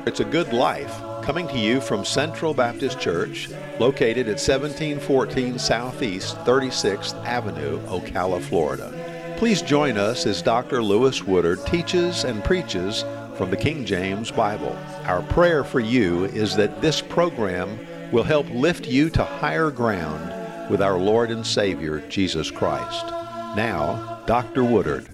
It's a Good Life, coming to you from Central Baptist Church, located at 1714 Southeast 36th Avenue, Ocala, Florida. Please join us as Dr. Lewis Woodard teaches and preaches from the King James Bible. Our prayer for you is that this program will help lift you to higher ground with our Lord and Savior, Jesus Christ. Now, Dr. Woodard.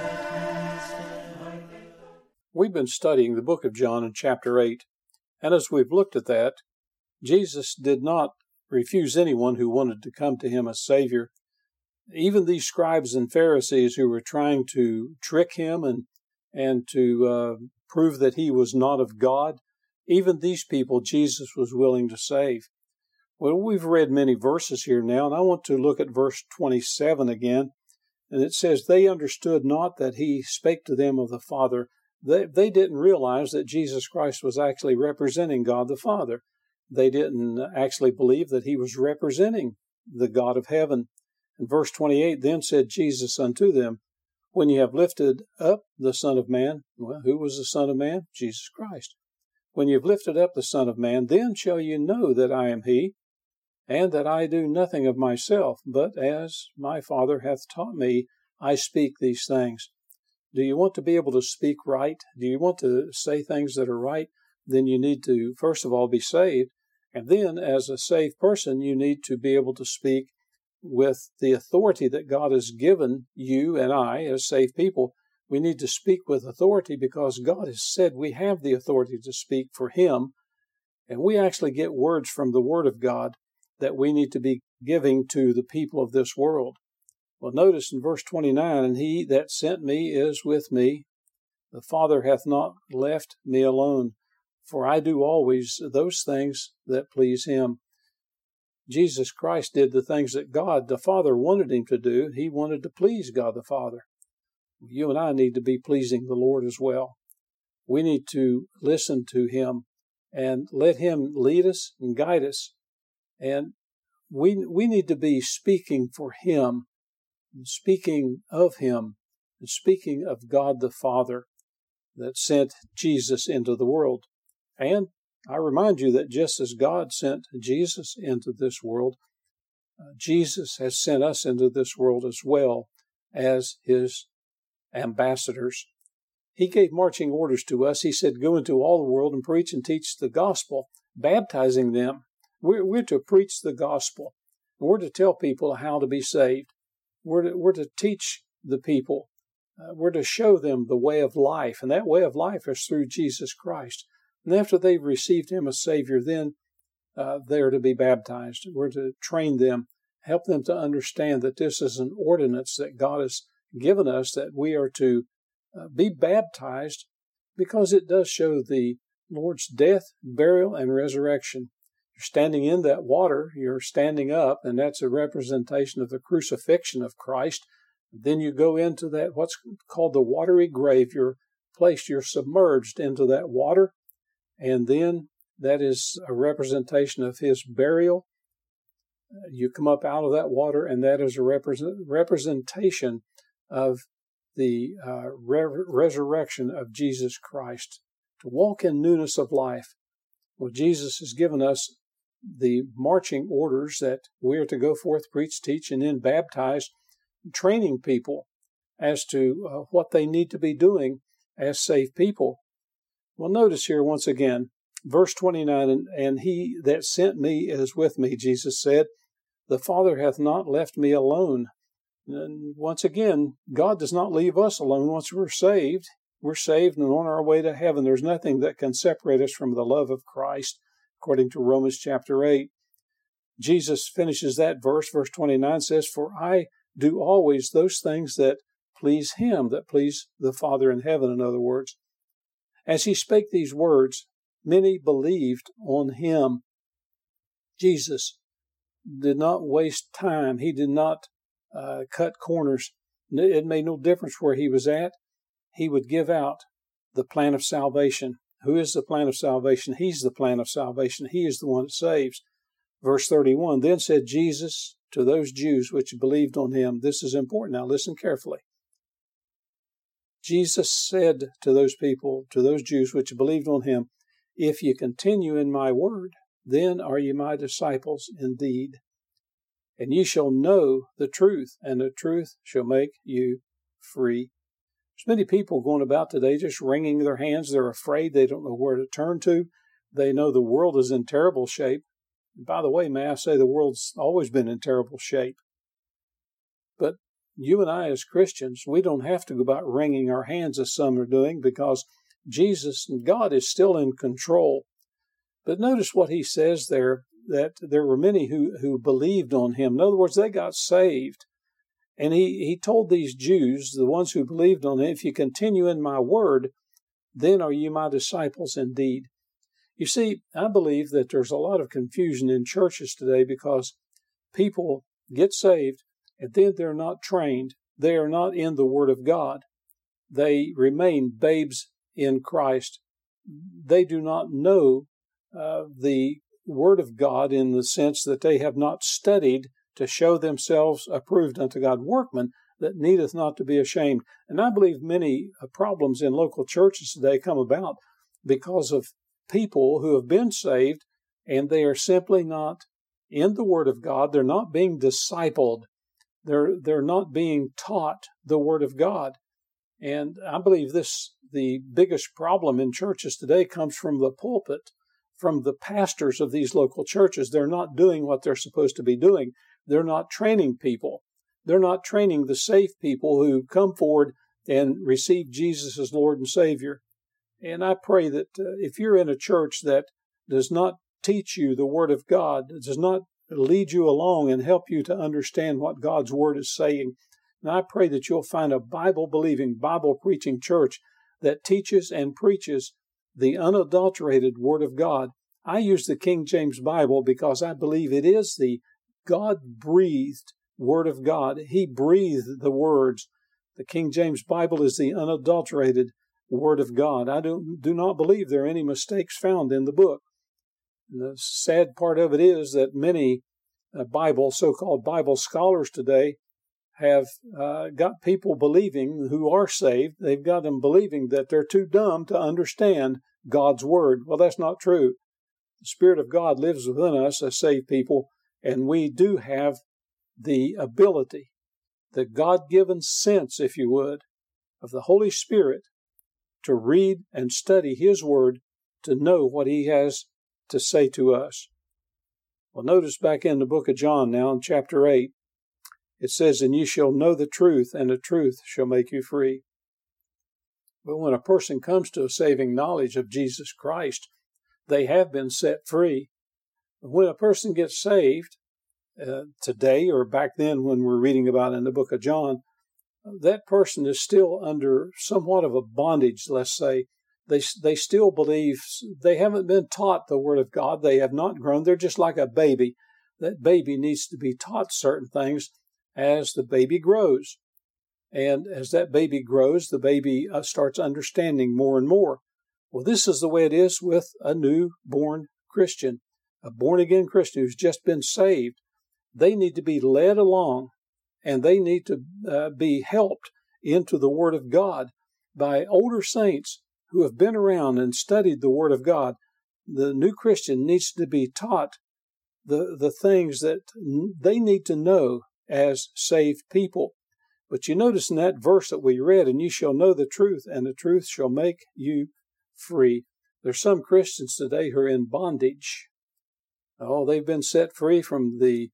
We've been studying the book of John in chapter 8, and as we've looked at that, Jesus did not refuse anyone who wanted to come to him as Savior. Even these scribes and Pharisees who were trying to trick him and to prove that he was not of God, even these people Jesus was willing to save. Well, we've read many verses here now, and I want to look at verse 27 again, and it says, "They understood not that he spake to them of the Father." They didn't realize that Jesus Christ was actually representing God the Father. They didn't actually believe that he was representing the God of heaven. In verse 28, "Then said Jesus unto them, When ye have lifted up the Son of Man," well, who was the Son of Man? Jesus Christ. "When ye have lifted up the Son of Man, then shall ye know that I am he, and that I do nothing of myself, but as my Father hath taught me, I speak these things." Do you want to be able to speak right? Do you want to say things that are right? Then you need to, first of all, be saved. And then, as a saved person, you need to be able to speak with the authority that God has given you and I, as saved people. We need to speak with authority because God has said we have the authority to speak for Him. And we actually get words from the Word of God that we need to be giving to the people of this world. Well, notice in verse 29, "And he that sent me is with me. The Father hath not left me alone, for I do always those things that please him." Jesus Christ did the things that God the Father wanted him to do. He wanted to please God the Father. You and I need to be pleasing the Lord as well. We need to listen to him and let him lead us and guide us. And we need to be speaking for him, speaking of him, and speaking of God the Father that sent Jesus into the world. And I remind you that just as God sent Jesus into this world, Jesus has sent us into this world as well as his ambassadors. He gave marching orders to us. He said, "Go into all the world and preach and teach the gospel," baptizing them. We're to preach the gospel. We're to tell people how to be saved. We're to teach the people. We're to show them the way of life, and that way of life is through Jesus Christ. And after they've received him as Savior, then they're to be baptized. We're to train them, help them to understand that this is an ordinance that God has given us, that we are to be baptized because it does show the Lord's death, burial, and resurrection. You're standing in that water, you're standing up, and that's a representation of the crucifixion of Christ. Then you go into that, what's called the watery grave. You're submerged into that water, and then that is a representation of his burial. You come up out of that water, and that is a representation of the resurrection of Jesus Christ, to walk in newness of life. Well, Jesus has given us the marching orders that we are to go forth, preach, teach, and then baptize, training people as to what they need to be doing as saved people. Well, notice here once again, verse 29, "And he that sent me is with me," Jesus said. "The Father hath not left me alone." And once again, God does not leave us alone once we're saved. We're saved and on our way to heaven. There's nothing that can separate us from the love of Christ, according to Romans chapter 8. Jesus finishes that verse. Verse 29 says, "For I do always those things that please him," that please the Father in heaven, in other words. As he spake these words, many believed on him. Jesus did not waste time. He did not cut corners. It made no difference where he was at. He would give out the plan of salvation. Who is the plan of salvation? He's the plan of salvation. He is the one that saves. Verse 31, "Then said Jesus to those Jews which believed on him." This is important. Now listen carefully. Jesus said to those people, to those Jews which believed on him, If you continue in my word, then are ye my disciples indeed. And ye shall know the truth, and the truth shall make you free. There's many people going about today just wringing their hands. They're afraid. They don't know where to turn to. They know the world is in terrible shape. And by the way, may I say the world's always been in terrible shape. But you and I as Christians, we don't have to go about wringing our hands as some are doing, because Jesus and God is still in control. But notice what he says there, that there were many who believed on him. In other words, they got saved. And he told these Jews, the ones who believed on him, if you continue in my word, then are you my disciples indeed. You see, I believe that there's a lot of confusion in churches today because people get saved and then they're not trained. They are not in the Word of God. They remain babes in Christ. They do not know the Word of God in the sense that they have not studied to show themselves approved unto God, workmen that needeth not to be ashamed. And I believe many problems in local churches today come about because of people who have been saved and they are simply not in the Word of God. They're not being discipled. They're not being taught the Word of God. And I believe the biggest problem in churches today comes from the pulpit, from the pastors of these local churches. They're not doing what they're supposed to be doing. They're not training people. They're not training the saved people who come forward and receive Jesus as Lord and Savior. And I pray that if you're in a church that does not teach you the Word of God, does not lead you along and help you to understand what God's Word is saying, and I pray that you'll find a Bible-believing, Bible-preaching church that teaches and preaches the unadulterated Word of God. I use the King James Bible because I believe it is the God-breathed Word of God. He breathed the words. The King James Bible is the unadulterated Word of God. I do not believe there are any mistakes found in the book. And the sad part of it is that many so-called Bible scholars today have got people believing who are saved. They've got them believing that they're too dumb to understand God's Word. Well, that's not true. The Spirit of God lives within us as saved people, and we do have the ability, the God-given sense, if you would, of the Holy Spirit to read and study His Word to know what He has to say to us. Well, notice back in the book of John now in chapter 8, it says, and ye shall know the truth, and the truth shall make you free. But when a person comes to a saving knowledge of Jesus Christ, they have been set free. When a person gets saved, today or back then when we're reading about in the book of John, that person is still under somewhat of a bondage, let's say. They still believe, they haven't been taught the Word of God. They have not grown. They're just like a baby. That baby needs to be taught certain things as the baby grows. And as that baby grows, the baby starts understanding more and more. Well, this is the way it is with a newborn Christian, a born-again Christian who's just been saved. They need to be led along, and they need to be helped into the Word of God by older saints who have been around and studied the Word of God. The new Christian needs to be taught the things that they need to know as saved people. But you notice in that verse that we read, and you shall know the truth, and the truth shall make you free. There's some Christians today who are in bondage. Oh, they've been set free from the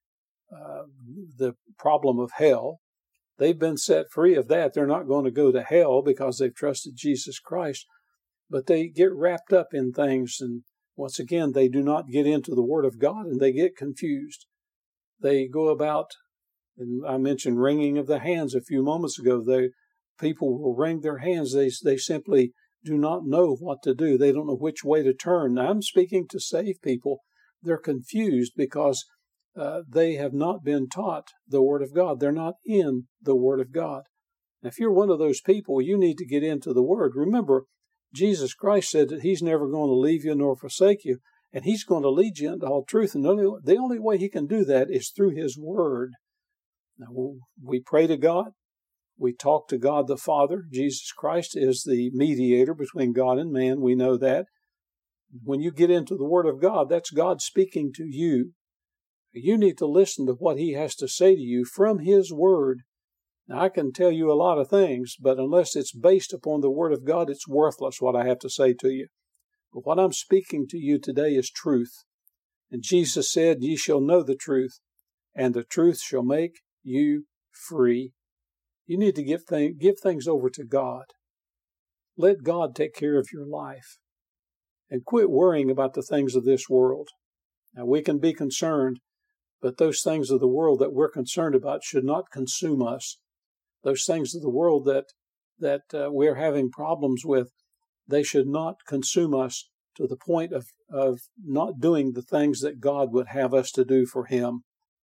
problem of hell. They've been set free of that. They're not going to go to hell because they've trusted Jesus Christ. But they get wrapped up in things, and once again, they do not get into the Word of God, and they get confused. They go about, and I mentioned wringing of the hands a few moments ago. People will wring their hands. They simply do not know what to do. They don't know which way to turn. Now, I'm speaking to saved people. They're confused because they have not been taught the Word of God. They're not in the Word of God. Now, if you're one of those people, you need to get into the Word. Remember, Jesus Christ said that He's never going to leave you nor forsake you, and He's going to lead you into all truth. And the only way He can do that is through His Word. Now, we pray to God. We talk to God the Father. Jesus Christ is the mediator between God and man. We know that. When you get into the Word of God, that's God speaking to you. You need to listen to what He has to say to you from His Word. Now, I can tell you a lot of things, but unless it's based upon the Word of God, it's worthless what I have to say to you. But what I'm speaking to you today is truth. And Jesus said, "Ye shall know the truth, and the truth shall make you free." You need to give things over to God. Let God take care of your life. And quit worrying about the things of this world. Now, we can be concerned, but those things of the world that we're concerned about should not consume us. Those things of the world that we're having problems with, they should not consume us to the point of not doing the things that God would have us to do for Him.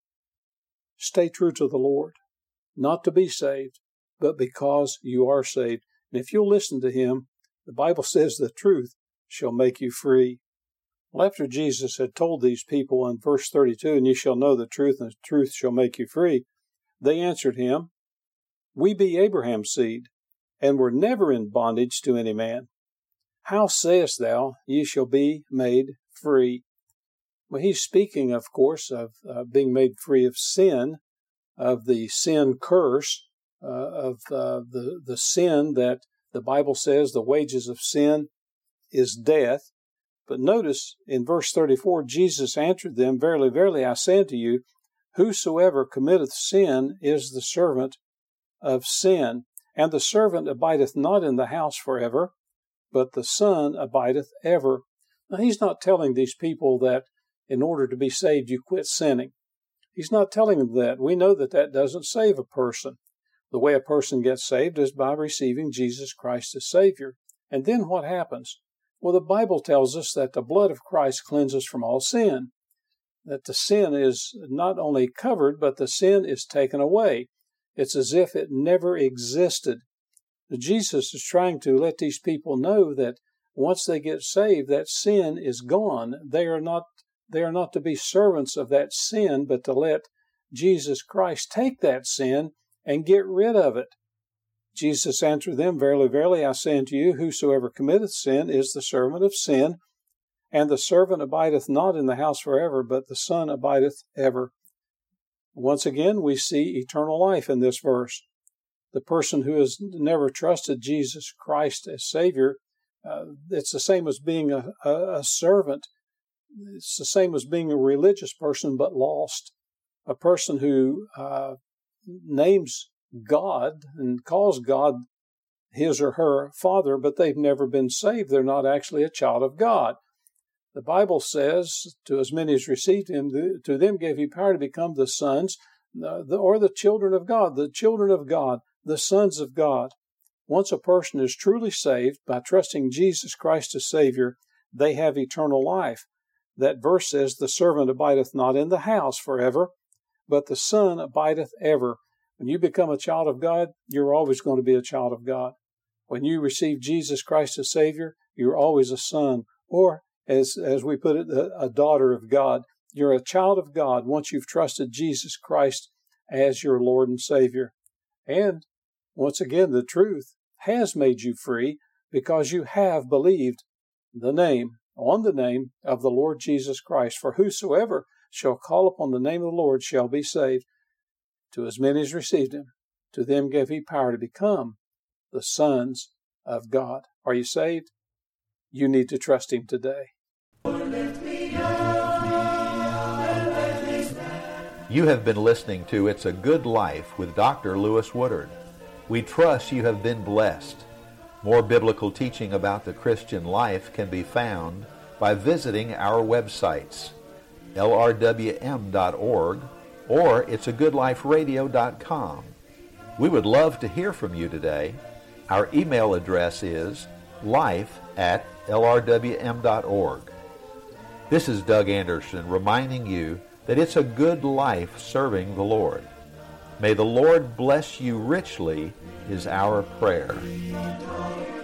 Stay true to the Lord, not to be saved, but because you are saved. And if you'll listen to Him, the Bible says the truth shall make you free. Well, after Jesus had told these people in verse 32, "And ye shall know the truth, and the truth shall make you free," they answered Him, "We be Abraham's seed, and were never in bondage to any man. How sayest thou, ye shall be made free?" Well, He's speaking, of course, of being made free of sin, of the sin curse, of the sin that the Bible says the wages of sin is death. But notice in verse 34, Jesus answered them, "Verily, verily, I say unto you, whosoever committeth sin is the servant of sin. And the servant abideth not in the house forever, but the Son abideth ever." Now, He's not telling these people that in order to be saved, you quit sinning. He's not telling them that. We know that that doesn't save a person. The way a person gets saved is by receiving Jesus Christ as Savior. And then what happens? Well, the Bible tells us that the blood of Christ cleanses from all sin, that the sin is not only covered, but the sin is taken away. It's as if it never existed. Jesus is trying to let these people know that once they get saved, that sin is gone. They are not to be servants of that sin, but to let Jesus Christ take that sin and get rid of it. Jesus answered them, "Verily, verily, I say unto you, whosoever committeth sin is the servant of sin. And the servant abideth not in the house forever, but the Son abideth ever." Once again, we see eternal life in this verse. The person who has never trusted Jesus Christ as Savior, it's the same as being a servant. It's the same as being a religious person, but lost. A person who names God and calls God his or her Father, but they've never been saved. They're not actually a child of God. The Bible says, "To as many as received Him, to them gave He power to become the sons," or the children of God, the sons of God. Once a person is truly saved by trusting Jesus Christ as Savior, they have eternal life. That verse says, "The servant abideth not in the house forever, but the Son abideth ever." When you become a child of God, you're always going to be a child of God. When you receive Jesus Christ as Savior, you're always a son, or as we put it, a daughter of God. You're a child of God once you've trusted Jesus Christ as your Lord and Savior. And once again, the truth has made you free because you have believed on the name of the Lord Jesus Christ. "For whosoever shall call upon the name of the Lord shall be saved. To as many as received Him, to them gave He power to become the sons of God." Are you saved? You need to trust Him today. You have been listening to It's a Good Life with Dr. Lewis Woodard. We trust you have been blessed. More biblical teaching about the Christian life can be found by visiting our websites, lrwm.org or it'sagoodliferadio.com. We would love to hear from you today. Our email address is life@lrwm.org. This is Doug Anderson reminding you that it's a good life serving the Lord. May the Lord bless you richly is our prayer.